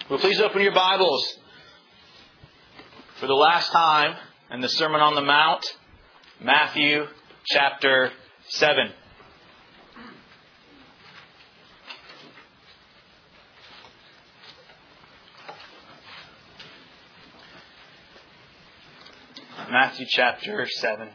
Well, please open your Bibles for the last time in the Sermon on the Mount, Matthew chapter 7. Matthew chapter 7.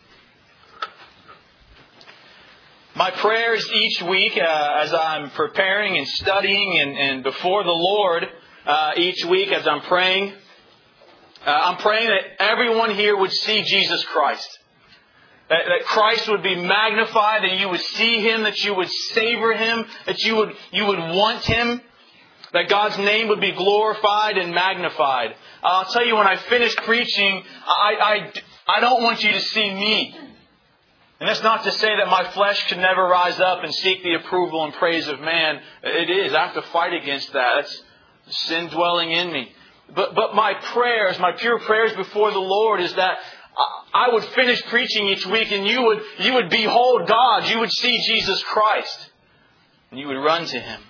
My prayers each week as I'm preparing and studying and before the Lord each week as I'm praying that everyone here would see Jesus Christ. That Christ would be magnified, that you would see Him, that you would savor Him, that you would want Him, that God's name would be glorified and magnified. I'll tell you, when I finish preaching, I don't want you to see me. And that's not to say that my flesh can never rise up and seek the approval and praise of man. It is. I have to fight against that. That's sin dwelling in me. But my prayers, my pure prayers before the Lord is that I would finish preaching each week and you would behold God. You would see Jesus Christ. And you would run to Him.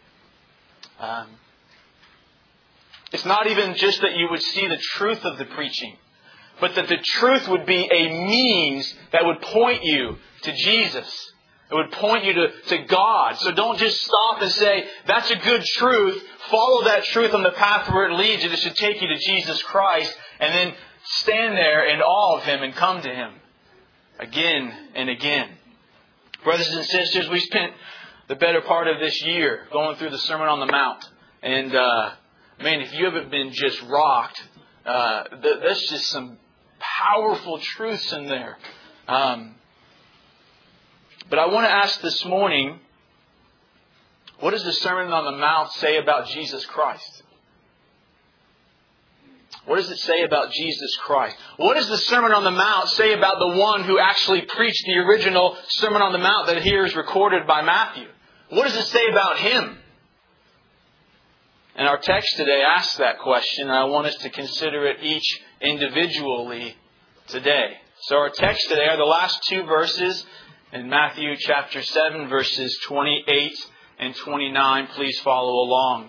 It's not even just that you would see the truth of the preaching, but that the truth would be a means that would point you to Jesus. It would point you to God. So don't just stop and say, that's a good truth. Follow that truth on the path where it leads you. It should take you to Jesus Christ. And then stand there in awe of Him and come to Him again and again. Brothers and sisters, we spent the better part of this year going through the Sermon on the Mount. And man, if you haven't been just rocked, that's just some powerful truths in there. But I want to ask this morning, what does the Sermon on the Mount say about Jesus Christ? What does it say about Jesus Christ? What does the Sermon on the Mount say about the one who actually preached the original Sermon on the Mount that here is recorded by Matthew? What does it say about Him? And our text today asks that question, and I want us to consider it each individually today. So our text today are the last two verses in Matthew chapter 7, verses 28 and 29. Please follow along.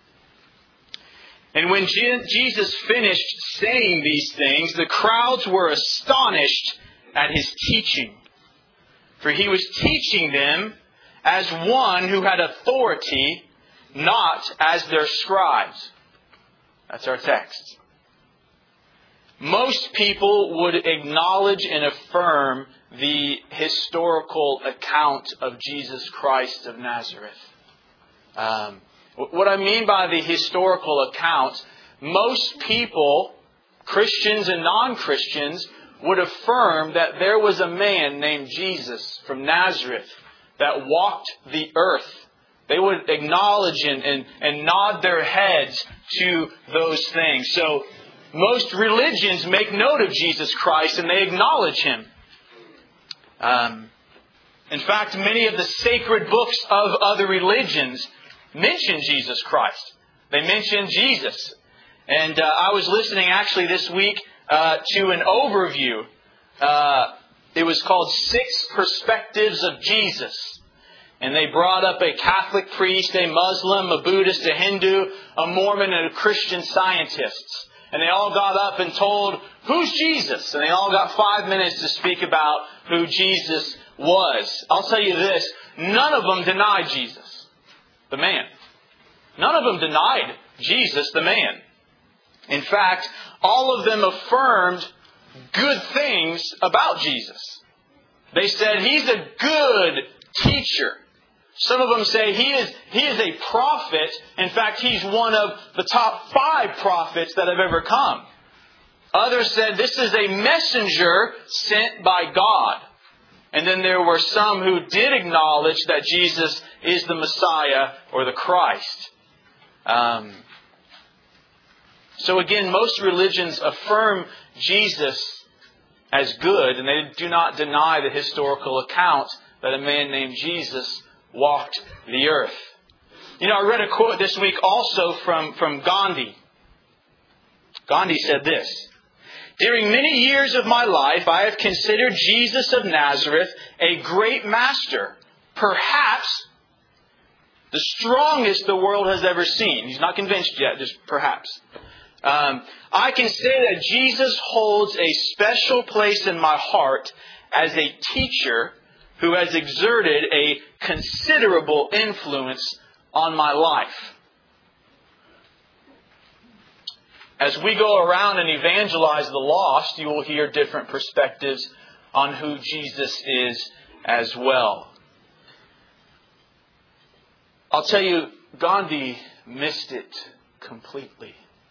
And when Jesus finished saying these things, the crowds were astonished at His teaching. For He was teaching them as one who had authority, not as their scribes. That's our text. Most people would acknowledge and affirm the historical account of Jesus Christ of Nazareth. What I mean by the historical account, most people, Christians and non-Christians, would affirm that there was a man named Jesus from Nazareth that walked the earth. They would acknowledge and nod their heads to those things. So most religions make note of Jesus Christ and they acknowledge Him. In fact, many of the sacred books of other religions mention Jesus Christ. They mention Jesus. And I was listening actually this week to an overview. It was called 6 Perspectives of Jesus. And they brought up a Catholic priest, a Muslim, a Buddhist, a Hindu, a Mormon, and a Christian scientist. And they all got up and told, who's Jesus? And they all got 5 minutes to speak about who Jesus was. I'll tell you this, none of them denied Jesus, the man. None of them denied Jesus, the man. In fact, all of them affirmed good things about Jesus. They said, He's a good teacher. Some of them say he is a prophet. In fact, He's one of the top 5 prophets that have ever come. Others said this is a messenger sent by God. And then there were some who did acknowledge that Jesus is the Messiah or the Christ. So again, most religions affirm Jesus as good, and they do not deny the historical account that a man named Jesus walked the earth. You know, I read a quote this week also from Gandhi. Gandhi said this, "During many years of my life, I have considered Jesus of Nazareth a great master, perhaps the The strongest the world has ever seen. He's not convinced yet, just perhaps. I can say that Jesus holds a special place in my heart as a teacher who has exerted a considerable influence on my life. As we go around and evangelize the lost, you will hear different perspectives on who Jesus is as well. I'll tell you, Gandhi missed it completely.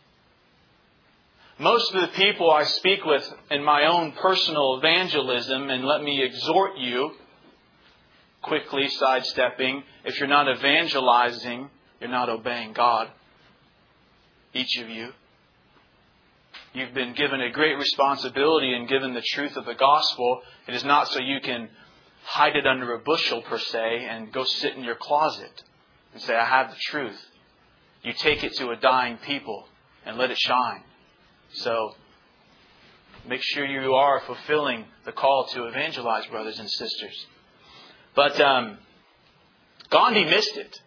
Most of the people I speak with in my own personal evangelism, and let me exhort you, quickly sidestepping, if you're not evangelizing, you're not obeying God. Each of you. You've been given a great responsibility and given the truth of the gospel. It is not so you can hide it under a bushel per se and go sit in your closet and say, I have the truth. You take it to a dying people and let it shine. So make sure you are fulfilling the call to evangelize, brothers and sisters. But Gandhi missed it.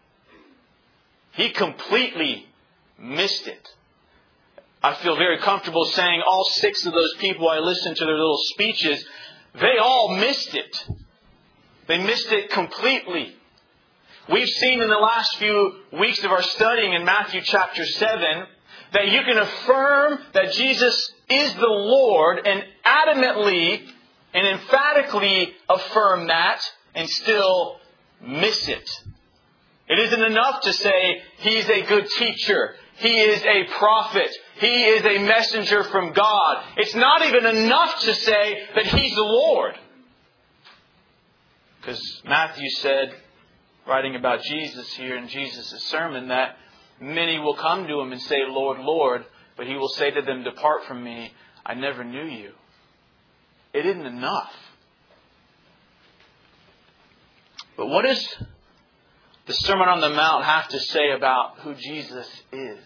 He completely missed it. I feel very comfortable saying all 6 of those people I listened to their little speeches, they all missed it. They missed it completely. We've seen in the last few weeks of our studying in Matthew chapter 7 that you can affirm that Jesus is the Lord and adamantly and emphatically affirm that and still miss it. It isn't enough to say He's a good teacher. He is a prophet. He is a messenger from God. It's not even enough to say that He's the Lord. Because Matthew said, writing about Jesus here in Jesus' sermon, that many will come to Him and say, Lord, Lord, but He will say to them, depart from me, I never knew you. It isn't enough. But what does the Sermon on the Mount have to say about who Jesus is?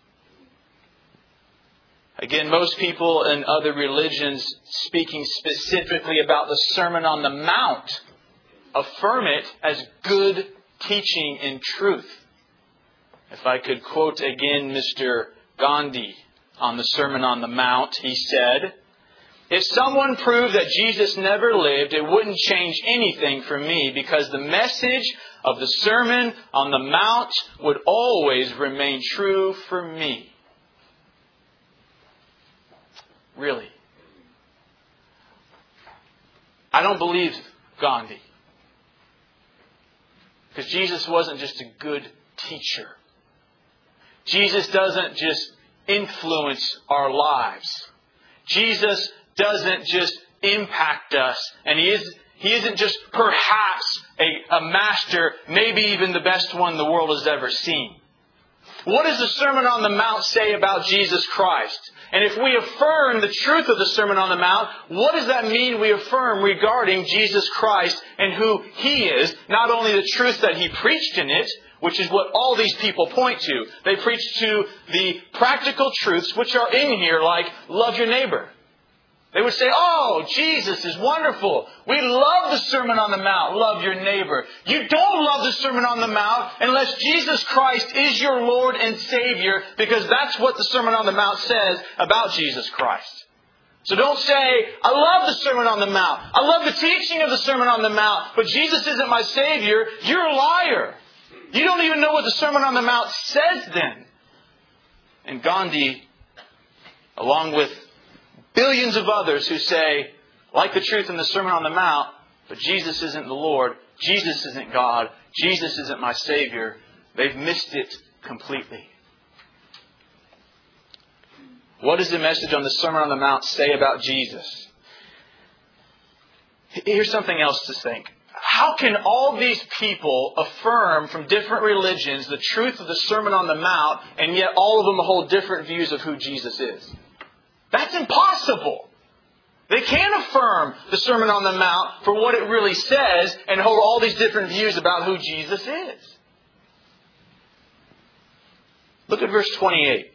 Again, most people in other religions, speaking specifically about the Sermon on the Mount, affirm it as good teaching in truth. If I could quote again Mr. Gandhi on the Sermon on the Mount, he said, if someone proved that Jesus never lived, it wouldn't change anything for me because the message of the Sermon on the Mount would always remain true for me. Really. I don't believe Gandhi. Because Jesus wasn't just a good teacher. Jesus doesn't just influence our lives. Jesus doesn't just impact us. And He isn't just perhaps a master, maybe even the best one the world has ever seen. What does the Sermon on the Mount say about Jesus Christ? And if we affirm the truth of the Sermon on the Mount, what does that mean we affirm regarding Jesus Christ and who He is? Not only the truth that He preached in it, which is what all these people point to. They preach to the practical truths which are in here, like love your neighbor. They would say, oh, Jesus is wonderful. We love the Sermon on the Mount. Love your neighbor. You don't love the Sermon on the Mount unless Jesus Christ is your Lord and Savior, because that's what the Sermon on the Mount says about Jesus Christ. So don't say, I love the Sermon on the Mount. I love the teaching of the Sermon on the Mount, but Jesus isn't my Savior. You're a liar. You don't even know what the Sermon on the Mount says then. And Gandhi, along with billions of others who say, like the truth in the Sermon on the Mount, but Jesus isn't the Lord, Jesus isn't God, Jesus isn't my Savior, they've missed it completely. What does the message on the Sermon on the Mount say about Jesus? Here's something else to think. How can all these people affirm from different religions the truth of the Sermon on the Mount, and yet all of them hold different views of who Jesus is? That's impossible. They can't affirm the Sermon on the Mount for what it really says and hold all these different views about who Jesus is. Look at verse 28.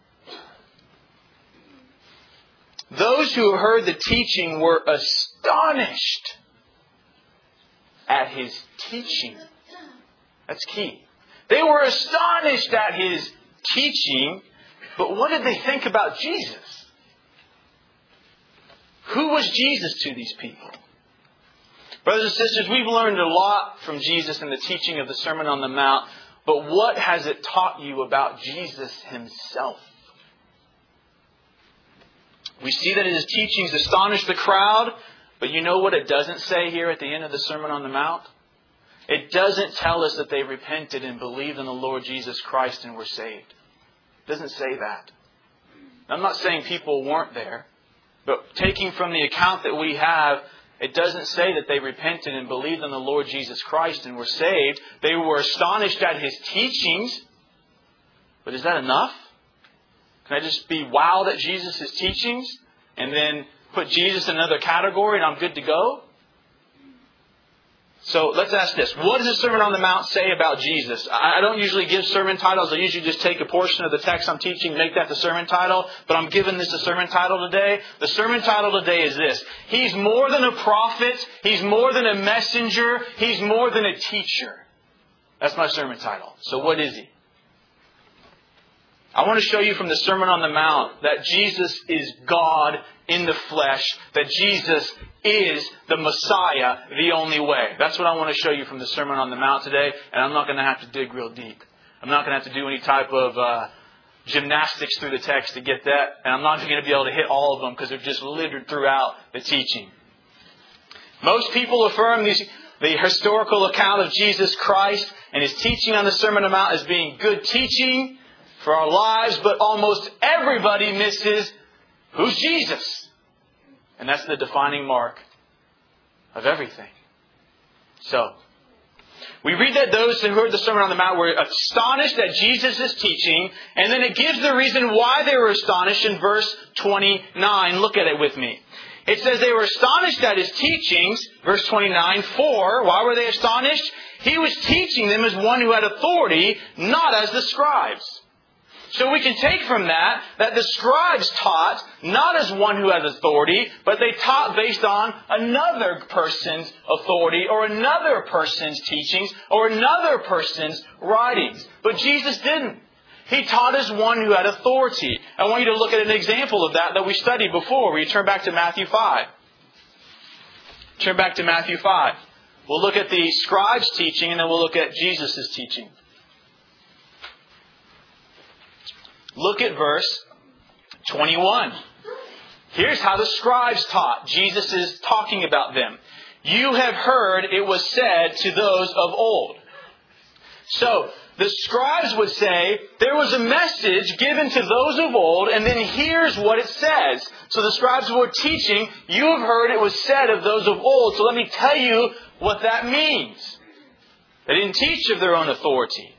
Those who heard the teaching were astonished at His teaching. That's key. They were astonished at His teaching, but what did they think about Jesus? Who was Jesus to these people? Brothers and sisters, we've learned a lot from Jesus in the teaching of the Sermon on the Mount, but what has it taught you about Jesus Himself? We see that His teachings astonished the crowd, but you know what it doesn't say here at the end of the Sermon on the Mount? It doesn't tell us that they repented and believed in the Lord Jesus Christ and were saved. It doesn't say that. I'm not saying people weren't there, but taking from the account that we have, it doesn't say that they repented and believed in the Lord Jesus Christ and were saved. They were astonished at His teachings. But is that enough? Can I just be wowed at Jesus' teachings and then put Jesus in another category and I'm good to go? So let's ask this. What does the Sermon on the Mount say about Jesus? I don't usually give sermon titles. I usually just take a portion of the text I'm teaching, make that the sermon title. But I'm giving this a sermon title today. The sermon title today is this. He's more than a prophet. He's more than a messenger. He's more than a teacher. That's my sermon title. So what is He? I want to show you from the Sermon on the Mount that Jesus is God in the flesh, that Jesus is the Messiah, the only way. That's what I want to show you from the Sermon on the Mount today, and I'm not going to have to dig real deep. I'm not going to have to do any type of gymnastics through the text to get that, and I'm not going to be able to hit all of them because they're just littered throughout the teaching. Most people affirm the historical account of Jesus Christ and His teaching on the Sermon on the Mount as being good teaching for our lives, but almost everybody misses who's Jesus. And that's the defining mark of everything. So, we read that those who heard the Sermon on the Mount were astonished at Jesus' teaching, and then it gives the reason why they were astonished in verse 29. Look at it with me. It says they were astonished at His teachings, verse 29, for, why were they astonished? He was teaching them as one who had authority, not as the scribes. So we can take from that the scribes taught not as one who has authority, but they taught based on another person's authority or another person's teachings or another person's writings. But Jesus didn't. He taught as one who had authority. I want you to look at an example of that we studied before. Will you turn back to Matthew 5? Turn back to Matthew 5. We'll look at the scribes' teaching and then we'll look at Jesus' teaching. Look at verse 21. Here's how the scribes taught. Jesus is talking about them. You have heard it was said to those of old. So, the scribes would say, there was a message given to those of old, and then here's what it says. So the scribes were teaching, you have heard it was said of those of old, so let me tell you what that means. They didn't teach of their own authority.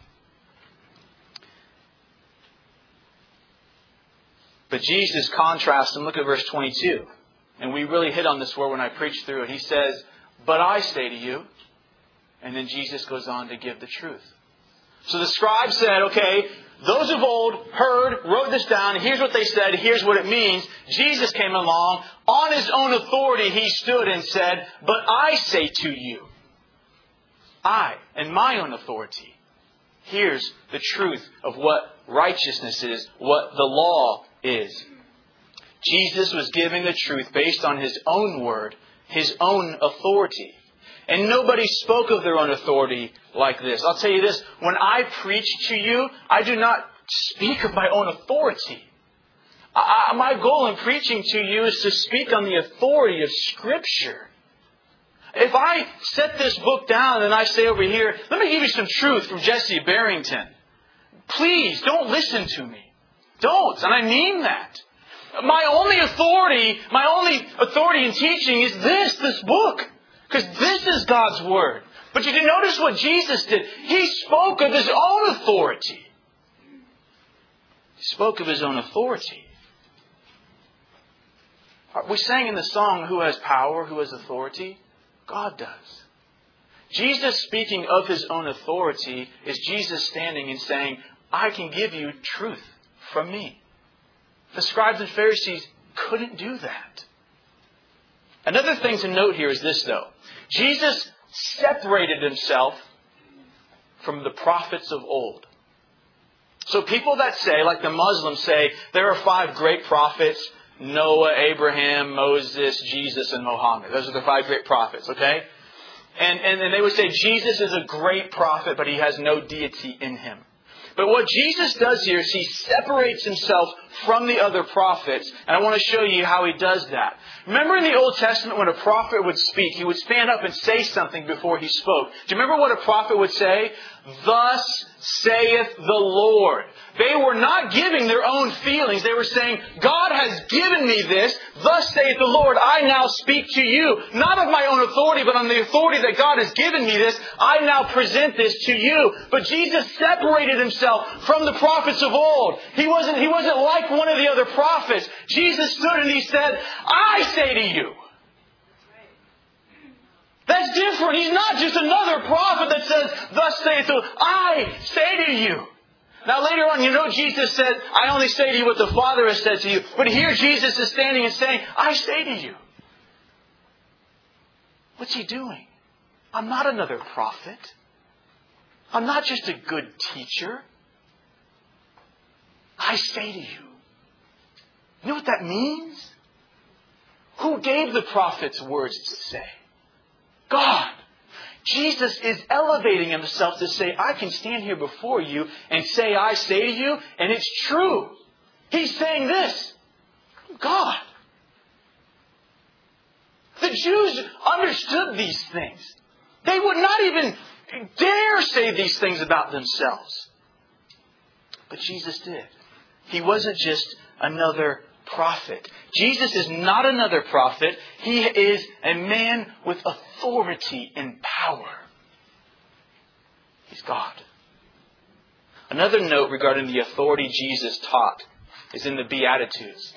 But Jesus contrasts, and look at verse 22. And we really hit on this word when I preached through it. He says, but I say to you. And then Jesus goes on to give the truth. So the scribes said, okay, those of old heard, wrote this down. Here's what they said. Here's what it means. Jesus came along. On His own authority, He stood and said, but I say to you. I, in my own authority. Here's the truth of what righteousness is, what the law is. Jesus was giving the truth based on His own word, His own authority. And nobody spoke of their own authority like this. I'll tell you this, when I preach to you, I do not speak of my own authority. My goal in preaching to you is to speak on the authority of Scripture. If I set this book down and I say over here, let me give you some truth from Jesse Barrington. Please don't listen to me. Don't. And I mean that. My only authority in teaching is this book. Because this is God's Word. But you can notice what Jesus did. He spoke of His own authority. He spoke of His own authority. We sang in the song, who has power, who has authority? God does. Jesus speaking of His own authority is Jesus standing and saying, I can give you truth from me. The scribes and Pharisees couldn't do that. Another thing to note here is this, though. Jesus separated Himself from the prophets of old. So people that say, like the Muslims say, there are 5 great prophets, Noah, Abraham, Moses, Jesus, and Muhammad. Those are the 5 great prophets, okay? And they would say Jesus is a great prophet, but he has no deity in him. But what Jesus does here is he separates himself from the other prophets. And I want to show you how he does that. Remember in the Old Testament when a prophet would speak, he would stand up and say something before he spoke. Do you remember what a prophet would say? Thus saith the Lord. They were not giving their own feelings. They were saying, God has given me this. Thus saith the Lord, I now speak to you. Not of my own authority, but on the authority that God has given me this. I now present this to you. But Jesus separated himself from the prophets of old. He wasn't like one of the other prophets. Jesus stood and he said, I say to you. That's different. He's not just another prophet that says, thus saith the Lord, I say to you. Now later on, Jesus said, I only say to you what the Father has said to you. But here Jesus is standing and saying, I say to you. What's he doing? I'm not another prophet. I'm not just a good teacher. I say to you. You know what that means? Who gave the prophets words to say? God. Jesus is elevating himself to say, I can stand here before you and say, I say to you, and it's true. He's saying this. God. The Jews understood these things. They would not even dare say these things about themselves. But Jesus did. He wasn't just another prophet. Jesus is not another prophet. He is a man with authority and power. He's God. Another note regarding the authority Jesus taught is in the Beatitudes.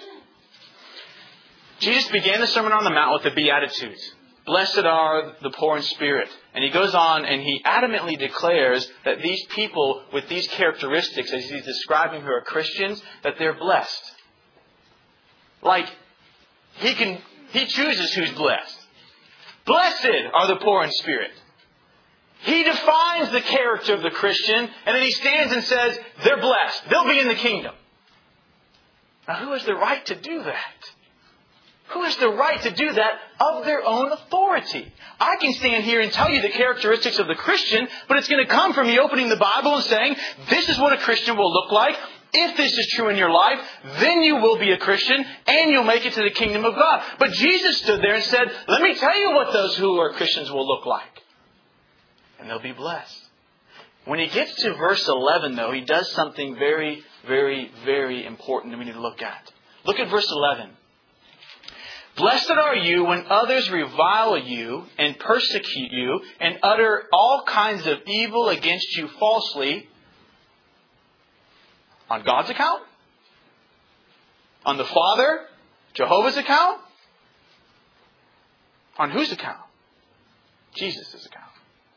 Jesus began the Sermon on the Mount with the Beatitudes. Blessed are the poor in spirit. And he goes on and he adamantly declares that these people with these characteristics, as he's describing who are Christians, that they're blessed. Like, he chooses who's blessed. Blessed are the poor in spirit. He defines the character of the Christian, and then he stands and says, they're blessed. They'll be in the kingdom. Now, who has the right to do that? Who has the right to do that of their own authority? I can stand here and tell you the characteristics of the Christian, but it's going to come from me opening the Bible and saying, this is what a Christian will look like. If this is true in your life, then you will be a Christian and you'll make it to the kingdom of God. But Jesus stood there and said, let me tell you what those who are Christians will look like. And they'll be blessed. When he gets to verse 11, though, he does something very, very, very important that we need to look at. Look at verse 11. Blessed are you when others revile you and persecute you and utter all kinds of evil against you falsely. On God's account? On the Father, Jehovah's account? On whose account? Jesus' account.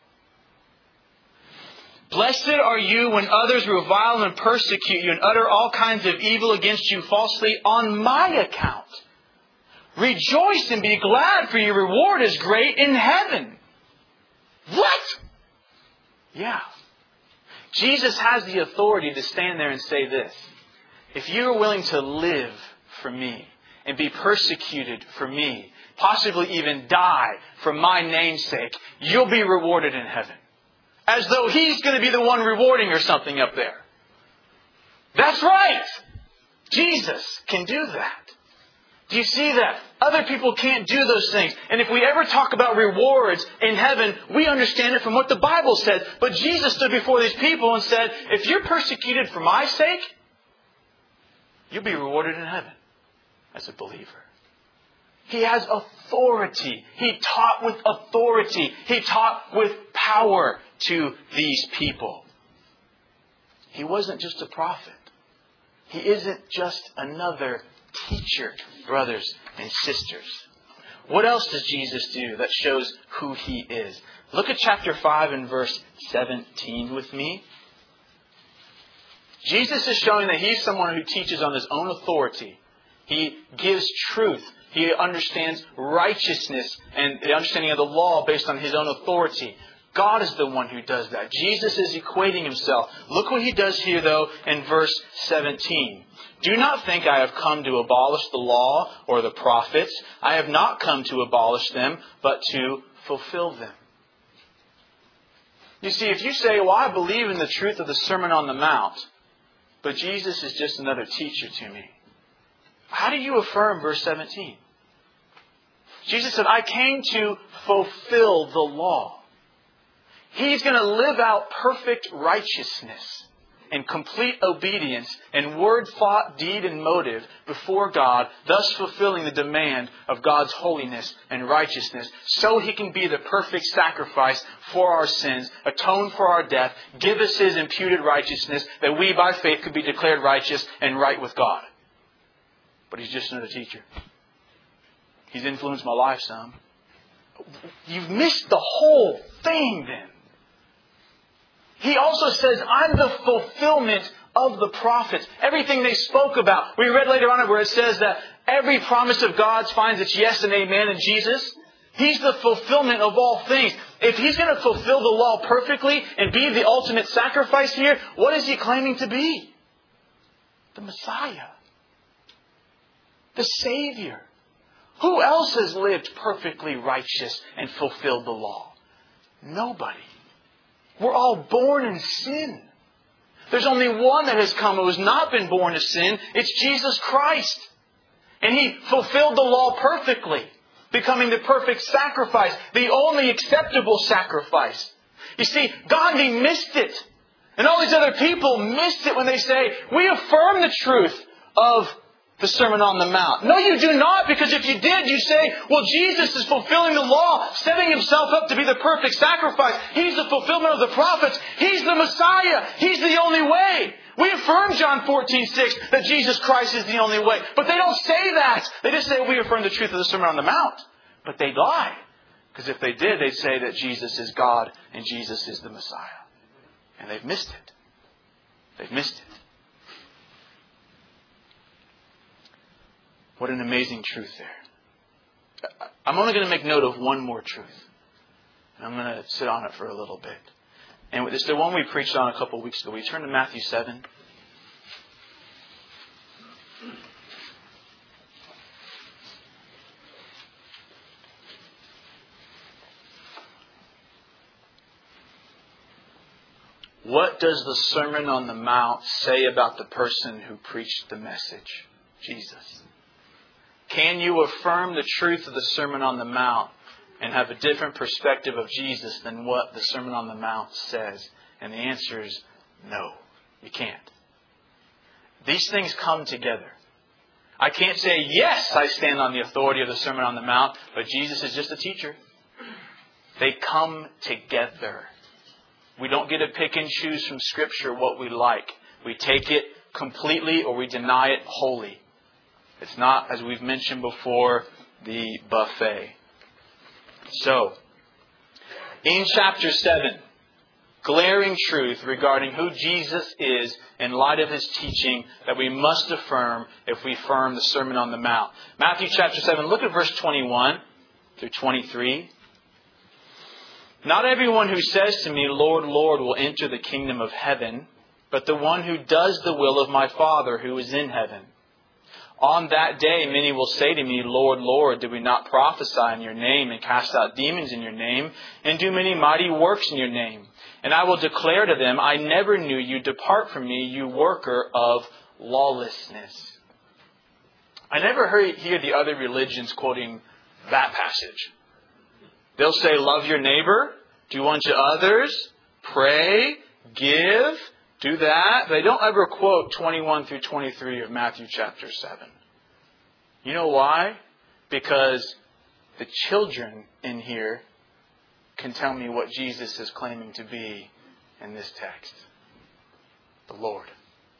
Blessed are you when others revile and persecute you and utter all kinds of evil against you falsely on my account. Rejoice and be glad, for your reward is great in heaven. What? Yeah. Jesus has the authority to stand there and say this. If you are willing to live for me and be persecuted for me, possibly even die for my name's sake, you'll be rewarded in heaven. As though he's going to be the one rewarding or something up there. That's right. Jesus can do that. Do you see that? Other people can't do those things. And if we ever talk about rewards in heaven, we understand it from what the Bible says. But Jesus stood before these people and said, if you're persecuted for my sake, you'll be rewarded in heaven as a believer. He has authority. He taught with authority. He taught with power to these people. He wasn't just a prophet. He isn't just another teacher, brothers and sisters. What else does Jesus do that shows who He is? Look at chapter 5 and verse 17 with me. Jesus is showing that He's someone who teaches on His own authority. He gives truth. He understands righteousness and the understanding of the law based on His own authority. God is the one who does that. Jesus is equating Himself. Look what He does here, though, in verse 17. Do not think I have come to abolish the law or the prophets. I have not come to abolish them, but to fulfill them. You see, if you say, well, I believe in the truth of the Sermon on the Mount, but Jesus is just another teacher to me, how do you affirm verse 17? Jesus said, I came to fulfill the law. He's going to live out perfect righteousness and complete obedience in word, thought, deed, and motive before God, thus fulfilling the demand of God's holiness and righteousness, so He can be the perfect sacrifice for our sins, atone for our death, give us His imputed righteousness, that we by faith could be declared righteous and right with God. But He's just another teacher. He's influenced my life some. You've missed the whole thing then. He also says, I'm the fulfillment of the prophets. Everything they spoke about. We read later on where it says that every promise of God's finds its yes and amen in Jesus. He's the fulfillment of all things. If He's going to fulfill the law perfectly and be the ultimate sacrifice here, what is He claiming to be? The Messiah. The Savior. Who else has lived perfectly righteous and fulfilled the law? Nobody. We're all born in sin. There's only one that has come who has not been born of sin. It's Jesus Christ. And He fulfilled the law perfectly, becoming the perfect sacrifice, the only acceptable sacrifice. You see, Gandhi missed it. And all these other people missed it when they say, we affirm the truth of the Sermon on the Mount. No, you do not, because if you did, you say, well, Jesus is fulfilling the law, setting Himself up to be the perfect sacrifice. He's the fulfillment of the prophets. He's the Messiah. He's the only way. We affirm John 14:6 that Jesus Christ is the only way. But they don't say that. They just say we affirm the truth of the Sermon on the Mount. But they lie. Because if they did, they'd say that Jesus is God and Jesus is the Messiah. And they've missed it. They've missed it. What an amazing truth there. I'm only going to make note of one more truth. And I'm going to sit on it for a little bit. And it's the one we preached on a couple of weeks ago. We turn to Matthew 7. What does the Sermon on the Mount say about the person who preached the message? Jesus. Can you affirm the truth of the Sermon on the Mount and have a different perspective of Jesus than what the Sermon on the Mount says? And the answer is no, you can't. These things come together. I can't say, yes, I stand on the authority of the Sermon on the Mount, but Jesus is just a teacher. They come together. We don't get to pick and choose from Scripture what we like. We take it completely or we deny it wholly. It's not, as we've mentioned before, the buffet. So, in chapter 7, glaring truth regarding who Jesus is in light of His teaching that we must affirm if we affirm the Sermon on the Mount. Matthew chapter 7, look at verse 21 through 23. Not everyone who says to me, Lord, Lord, will enter the kingdom of heaven, but the one who does the will of my Father who is in heaven. On that day, many will say to me, Lord, Lord, did we not prophesy in your name and cast out demons in your name and do many mighty works in your name? And I will declare to them, I never knew you. Depart from me, you worker of lawlessness. I never hear the other religions quoting that passage. They'll say, love your neighbor, do unto others, pray, give, do that. They don't ever quote 21 through 23 of Matthew chapter 7. You know why? Because the children in here can tell me what Jesus is claiming to be in this text. The Lord.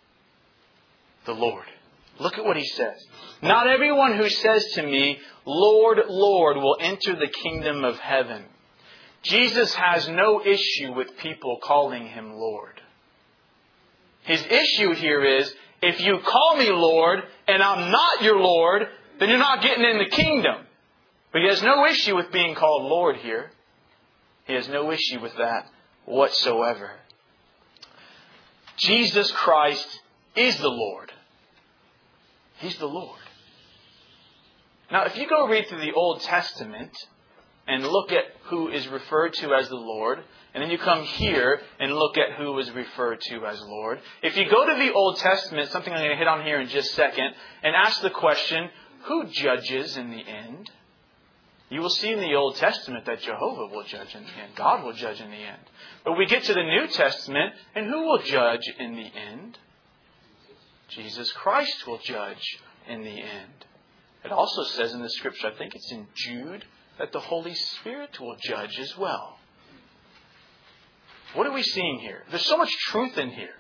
The Lord. Look at what He says. Not everyone who says to me, Lord, Lord, will enter the kingdom of heaven. Jesus has no issue with people calling Him Lord. His issue here is, if you call me Lord and I'm not your Lord, then you're not getting in the kingdom. But He has no issue with being called Lord here. He has no issue with that whatsoever. Jesus Christ is the Lord. He's the Lord. Now, if you go read through the Old Testament and look at who is referred to as the Lord, and then you come here and look at who is referred to as Lord. If you go to the Old Testament, something I'm going to hit on here in just a second, and ask the question, who judges in the end? You will see in the Old Testament that Jehovah will judge in the end. God will judge in the end. But we get to the New Testament, and who will judge in the end? Jesus Christ will judge in the end. It also says in the Scripture, I think it's in Jude, that the Holy Spirit will judge as well. What are we seeing here? There's so much truth in here.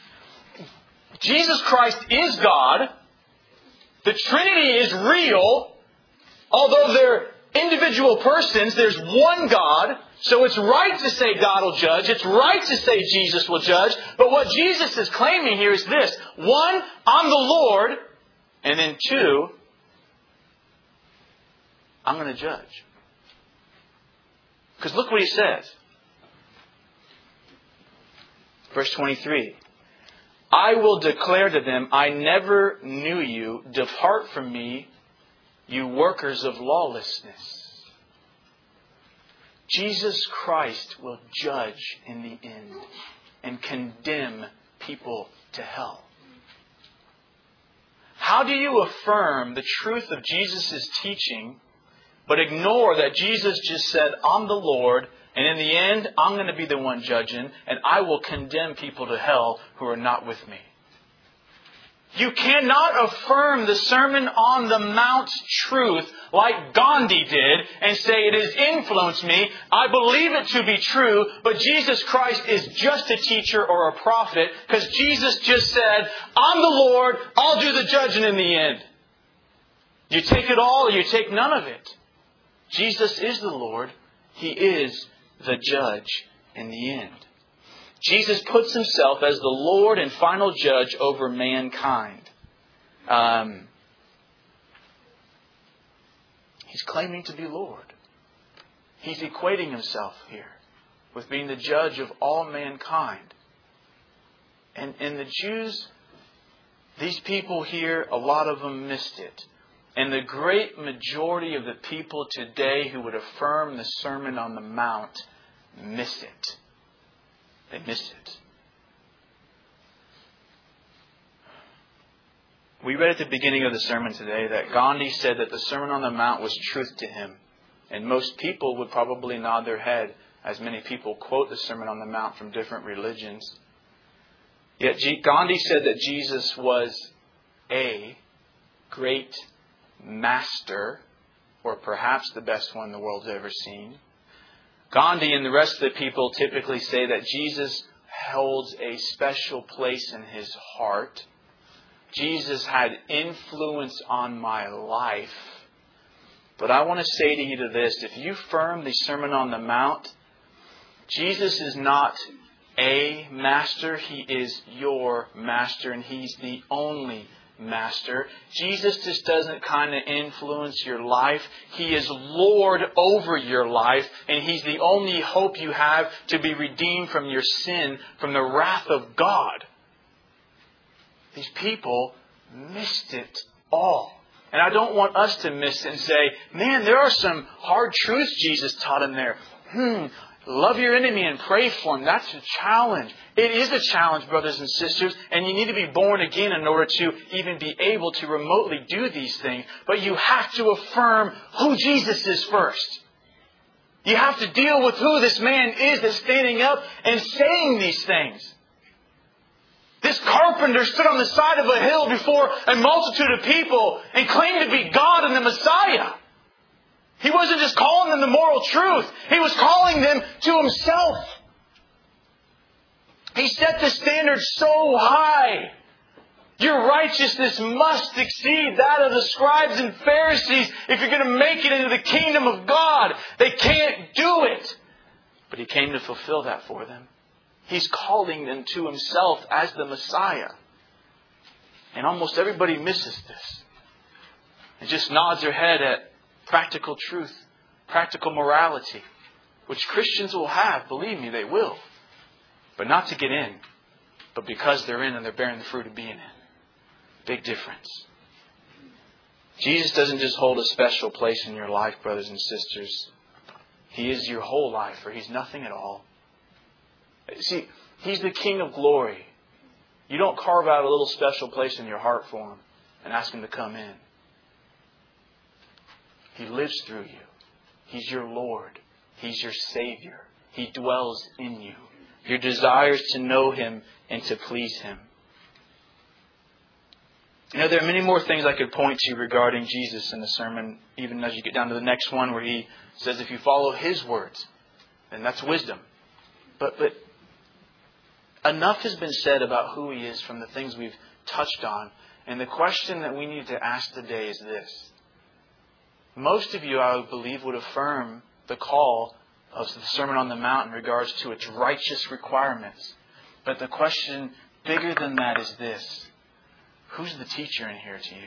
Jesus Christ is God. The Trinity is real. Although they're individual persons, there's one God. So it's right to say God will judge. It's right to say Jesus will judge. But what Jesus is claiming here is this. One, I'm the Lord. And then two, I'm going to judge. Because look what he says. Verse 23. I will declare to them, I never knew you. Depart from me, you workers of lawlessness. Jesus Christ will judge in the end and condemn people to hell. How do you affirm the truth of Jesus' teaching, but ignore that Jesus just said, I'm the Lord, and in the end, I'm going to be the one judging, and I will condemn people to hell who are not with me? You cannot affirm the Sermon on the Mount's truth like Gandhi did and say it has influenced me. I believe it to be true, but Jesus Christ is just a teacher or a prophet because Jesus just said, I'm the Lord, I'll do the judging in the end. You take it all or you take none of it. Jesus is the Lord. He is the judge in the end. Jesus puts himself as the Lord and final judge over mankind. He's claiming to be Lord. He's equating himself here with being the judge of all mankind. And the Jews, these people here, a lot of them missed it. And the great majority of the people today who would affirm the Sermon on the Mount miss it. They miss it. We read at the beginning of the sermon today that Gandhi said that the Sermon on the Mount was truth to him. And most people would probably nod their head as many people quote the Sermon on the Mount from different religions. Yet Gandhi said that Jesus was a great master, or perhaps the best one the world's ever seen. Gandhi and the rest of the people typically say that Jesus holds a special place in his heart. Jesus had influence on my life. But I want to say to you this, if you affirm the Sermon on the Mount, Jesus is not a master, He is your master, and He's the only master. Jesus just doesn't kind of influence your life. He is Lord over your life, and He's the only hope you have to be redeemed from your sin, from the wrath of God. These people missed it all. And I don't want us to miss it and say, man, there are some hard truths Jesus taught in there. Love your enemy and pray for him. That's a challenge. It is a challenge, brothers and sisters, and you need to be born again in order to even be able to remotely do these things. But you have to affirm who Jesus is first. You have to deal with who this man is that's standing up and saying these things. This carpenter stood on the side of a hill before a multitude of people and claimed to be God and the Messiah. He wasn't just calling them the moral truth. He was calling them to Himself. He set the standard so high. Your righteousness must exceed that of the scribes and Pharisees if you're going to make it into the kingdom of God. They can't do it. But He came to fulfill that for them. He's calling them to Himself as the Messiah. And almost everybody misses this. And just nods their head at practical truth, practical morality. which Christians will have. Believe me, they will. But not to get in, but because they're in and they're bearing the fruit of being in. Big difference. Jesus doesn't just hold a special place in your life, brothers and sisters. He is your whole life, or He's nothing at all. See, He's the King of glory. You don't carve out a little special place in your heart for Him and ask Him to come in. He lives through you. He's your Lord. He's your Savior. He dwells in you. Your desire is to know Him and to please Him. There are many more things I could point to regarding Jesus in the sermon, even as you get down to the next one where He says if you follow His words, then that's wisdom. But enough has been said about who He is from the things we've touched on. And the question that we need to ask today is this. Most of you, I would believe, would affirm the call of the Sermon on the Mount in regards to its righteous requirements. But the question bigger than that is this. Who's the teacher in here to you?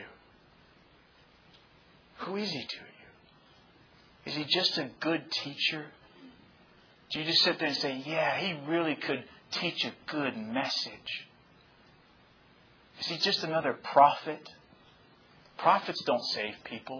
Who is He to you? Is He just a good teacher? Do you just sit there and say, yeah, He really could teach a good message? Is He just another prophet? Prophets don't save people.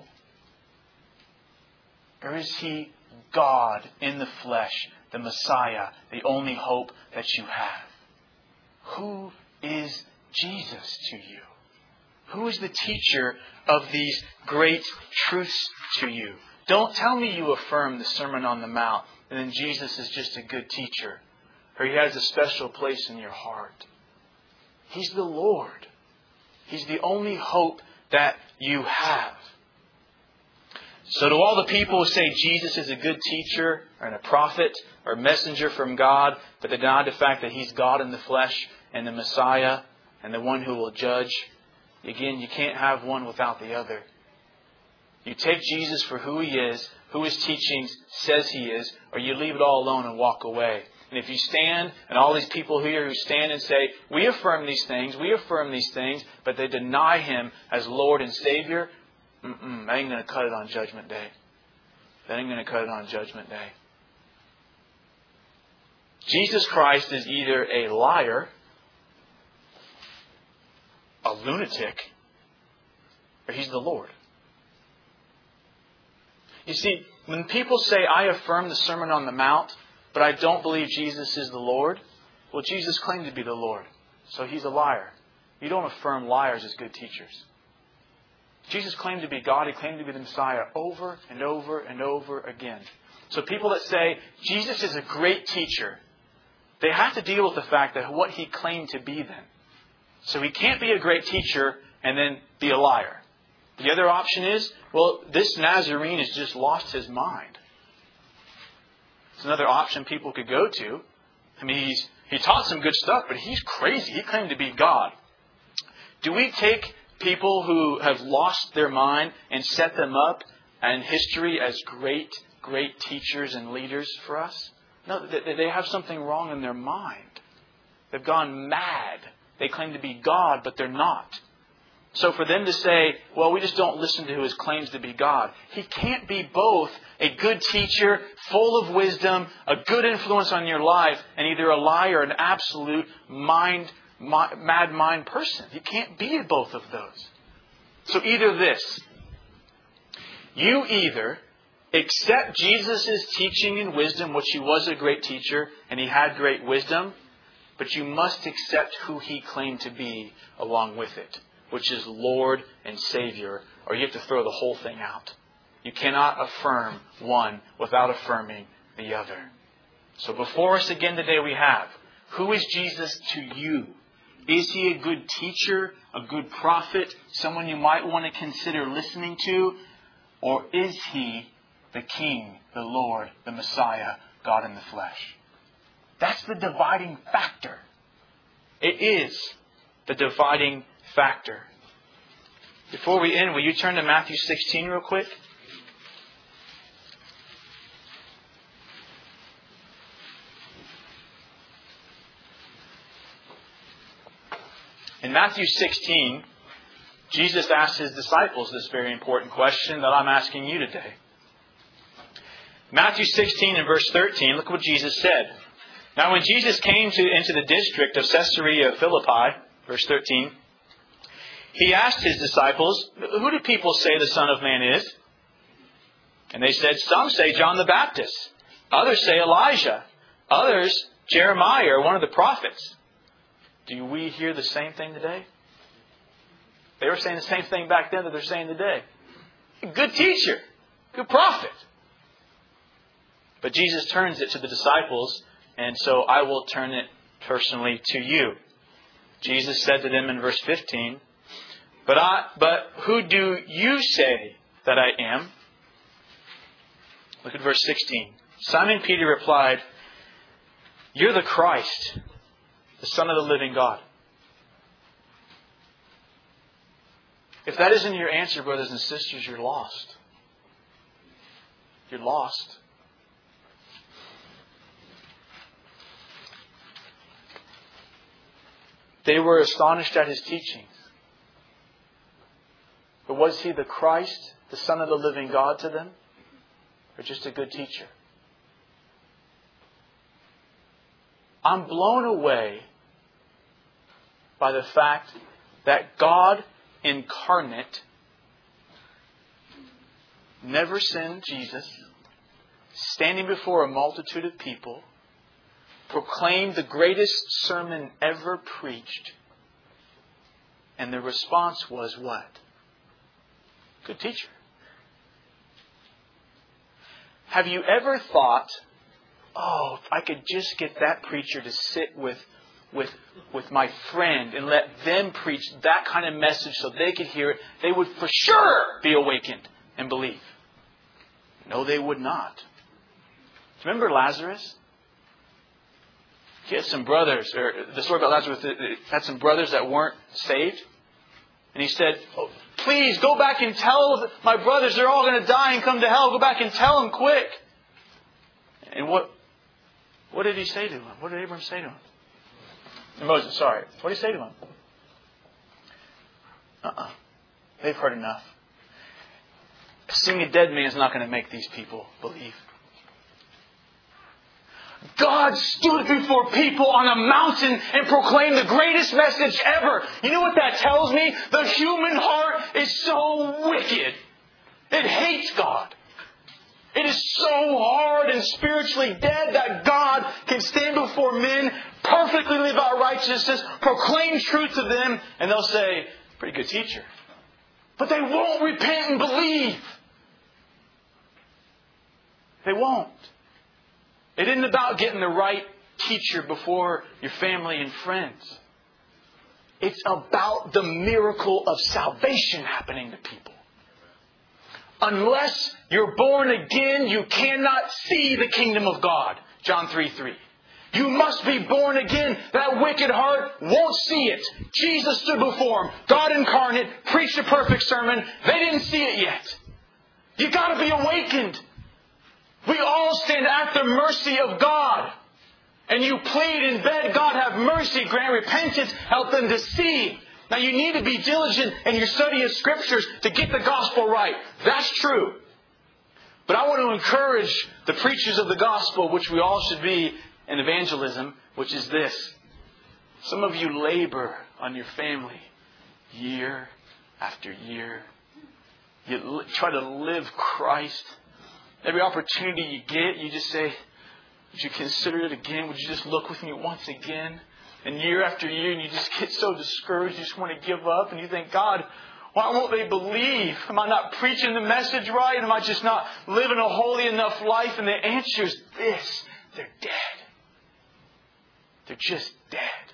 Or is He God in the flesh, the Messiah, the only hope that you have? Who is Jesus to you? Who is the teacher of these great truths to you? Don't tell me you affirm the Sermon on the Mount and then Jesus is just a good teacher, or He has a special place in your heart. He's the Lord. He's the only hope that you have. So to all the people who say Jesus is a good teacher or a prophet or a messenger from God, but they deny the fact that He's God in the flesh and the Messiah and the one who will judge, again, you can't have one without the other. You take Jesus for who He is, who His teachings says He is, or you leave it all alone and walk away. And if you stand, and all these people here who stand and say, we affirm these things, but they deny Him as Lord and Savior, that ain't going to cut it on Judgment Day. That ain't going to cut it on Judgment Day. Jesus Christ is either a liar, a lunatic, or He's the Lord. You see, when people say, I affirm the Sermon on the Mount, but I don't believe Jesus is the Lord, well, Jesus claimed to be the Lord, so He's a liar. You don't affirm liars as good teachers. Jesus claimed to be God. He claimed to be the Messiah over and over and over again. So people that say, Jesus is a great teacher, they have to deal with the fact that what He claimed to be then. So He can't be a great teacher and then be a liar. The other option is, well, this Nazarene has just lost his mind. It's another option people could go to. I mean, he taught some good stuff, but he's crazy. He claimed to be God. Do we take people who have lost their mind and set them up in history as great, great teachers and leaders for us? No, they have something wrong in their mind. They've gone mad. They claim to be God, but they're not. So for them to say, well, we just don't listen to His claims to be God. He can't be both a good teacher, full of wisdom, a good influence on your life, and either a liar or an absolute mad mind person. He can't be both of those. So either this. You either accept Jesus' teaching and wisdom, which He was a great teacher and He had great wisdom, but you must accept who He claimed to be along with it, which is Lord and Savior, or you have to throw the whole thing out. You cannot affirm one without affirming the other. So before us again today we have, who is Jesus to you? Is He a good teacher, a good prophet, someone you might want to consider listening to? Or is He the King, the Lord, the Messiah, God in the flesh? That's the dividing factor. It is the dividing factor. Before we end, will you turn to Matthew 16 real quick? In Matthew 16, Jesus asked His disciples this very important question that I'm asking you today. Matthew 16 and verse 13, look what Jesus said. Now when Jesus came into the district of Caesarea Philippi, verse 13, He asked His disciples, "Who do people say the Son of Man is?" And they said, "Some say John the Baptist. Others say Elijah. Others, Jeremiah or one of the prophets." Do we hear the same thing today? They were saying the same thing back then that they're saying today. Good teacher. Good prophet. But Jesus turns it to the disciples, and so I will turn it personally to you. Jesus said to them in verse 15, But who do you say that I am? Look at verse 16. Simon Peter replied, "You're the Christ, the Son of the living God." If that isn't your answer, brothers and sisters, you're lost. You're lost. They were astonished at His teachings. But was He the Christ, the Son of the living God to them? Or just a good teacher? I'm blown away by the fact that God incarnate never sinned Jesus, standing before a multitude of people, proclaimed the greatest sermon ever preached. And the response was what? Good teacher. Have you ever thought, if I could just get that preacher to sit with my friend and let them preach that kind of message so they could hear it, they would for sure be awakened and believe. No, they would not. Remember Lazarus? He had some brothers, or the story about Lazarus had some brothers that weren't saved. And he said, "Please go back and tell my brothers they're all going to die and come to hell. Go back and tell them quick." And what did he say to him? What did Abraham say to him? Moses, sorry. What did he say to him? They've heard enough. Seeing a dead man is not going to make these people believe. God stood before people on a mountain and proclaimed the greatest message ever. You know what that tells me? The human heart is so wicked. It hates God. It is so hard and spiritually dead that God can stand before men, perfectly live out righteousness, proclaim truth to them, and they'll say, "Pretty good teacher." But they won't repent and believe. They won't. It isn't about getting the right teacher before your family and friends. It's about the miracle of salvation happening to people. Unless you're born again, you cannot see the kingdom of God. John 3:3. You must be born again. That wicked heart won't see it. Jesus stood before them. God incarnate, preached a perfect sermon. They didn't see it yet. You got to be awakened. We all stand at the mercy of God. And you plead and beg, "God have mercy, grant repentance, help them to see." Now you need to be diligent in your study of Scriptures to get the gospel right. That's true. But I want to encourage the preachers of the gospel, which we all should be in evangelism, which is this. Some of you labor on your family year after year. You try to live Christ. Every opportunity you get, you just say, "Would you consider it again? Would you just look with me once again?" And year after year, and you just get so discouraged, you just want to give up. And you think, "God, why won't they believe? Am I not preaching the message right? Am I just not living a holy enough life?" And the answer is this. They're dead. They're just dead.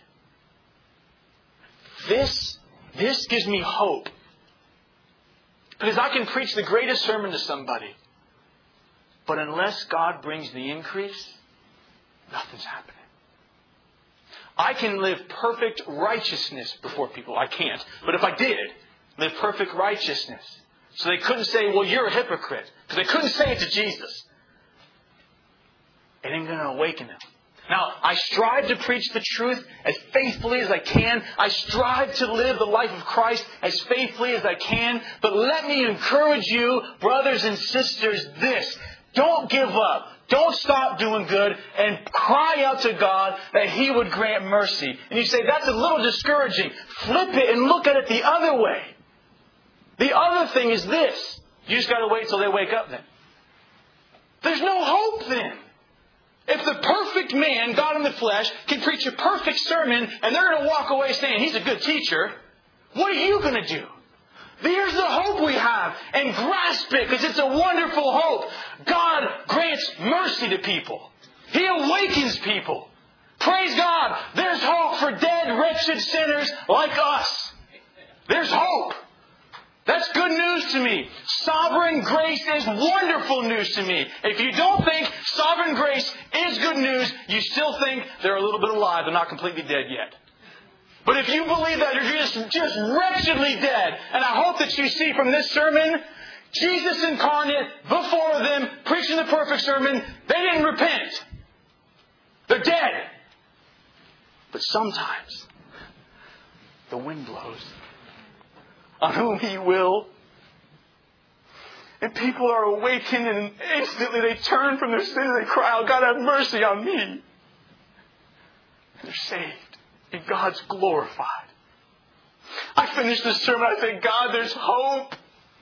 This gives me hope. Because I can preach the greatest sermon to somebody. But unless God brings the increase, nothing's happening. I can live perfect righteousness before people. I can't. But if I did, live perfect righteousness. So they couldn't say, "Well, you're a hypocrite." Because they couldn't say it to Jesus. It ain't going to awaken them. Now, I strive to preach the truth as faithfully as I can. I strive to live the life of Christ as faithfully as I can. But let me encourage you, brothers and sisters, this. Don't give up. Don't stop doing good, and cry out to God that He would grant mercy. And you say, that's a little discouraging. Flip it and look at it the other way. The other thing is this. You just got to wait till they wake up then. There's no hope then. If the perfect man, God in the flesh, can preach a perfect sermon and they're going to walk away saying He's a good teacher, what are you going to do? Here's the hope we have, and grasp it because it's a wonderful hope. God grants mercy to people. He awakens people. Praise God. There's hope for dead, wretched sinners like us. There's hope. That's good news to me. Sovereign grace is wonderful news to me. If you don't think sovereign grace is good news, you still think they're a little bit alive. They're not completely dead yet. But if you believe that you're just wretchedly dead, and I hope that you see from this sermon, Jesus incarnate before them, preaching the perfect sermon, they didn't repent. They're dead. But sometimes the wind blows on whom He will. And people are awakened and instantly they turn from their sin and they cry out, God, have mercy on me. And they're saved. And God's glorified. I finished this sermon. I said, God, there's hope.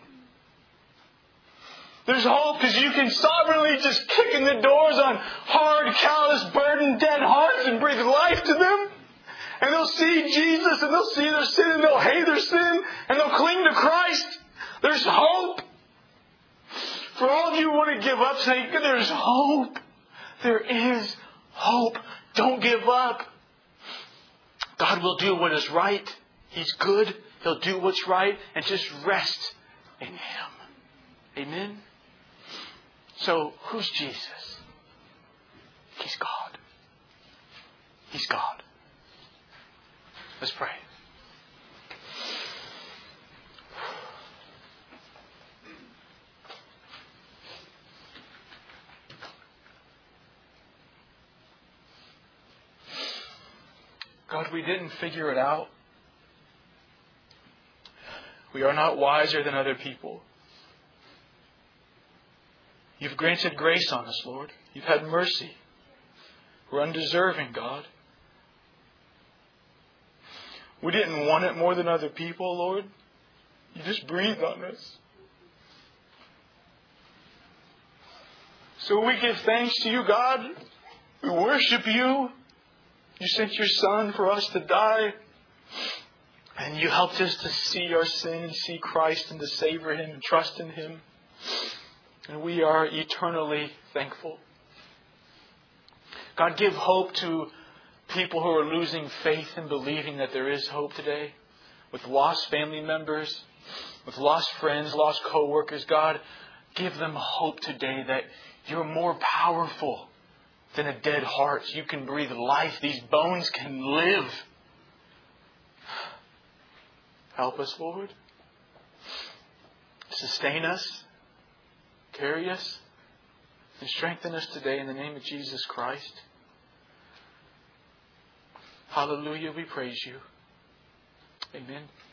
There's hope because you can sovereignly just kick in the doors on hard, callous, burdened, dead hearts and breathe life to them. And they'll see Jesus and they'll see their sin and they'll hate their sin and they'll cling to Christ. There's hope. For all of you who want to give up, say, there's hope. There is hope. Don't give up. God will do what is right. He's good. He'll do what's right. And just rest in Him. Amen? So, who's Jesus? He's God. He's God. Let's pray. God, we didn't figure it out. We are not wiser than other people. You've granted grace on us, Lord. You've had mercy. We're undeserving, God. We didn't want it more than other people, Lord. You just breathed on us. So we give thanks to you, God. We worship you. You sent your Son for us to die. And you helped us to see our sin and see Christ and to savor Him and trust in Him. And we are eternally thankful. God, give hope to people who are losing faith and believing that there is hope today. With lost family members, with lost friends, lost co-workers. God, give them hope today that you're more powerful than a dead heart. You can breathe life. These bones can live. Help us, Lord. Sustain us. Carry us. And strengthen us today in the name of Jesus Christ. Hallelujah. We praise you. Amen.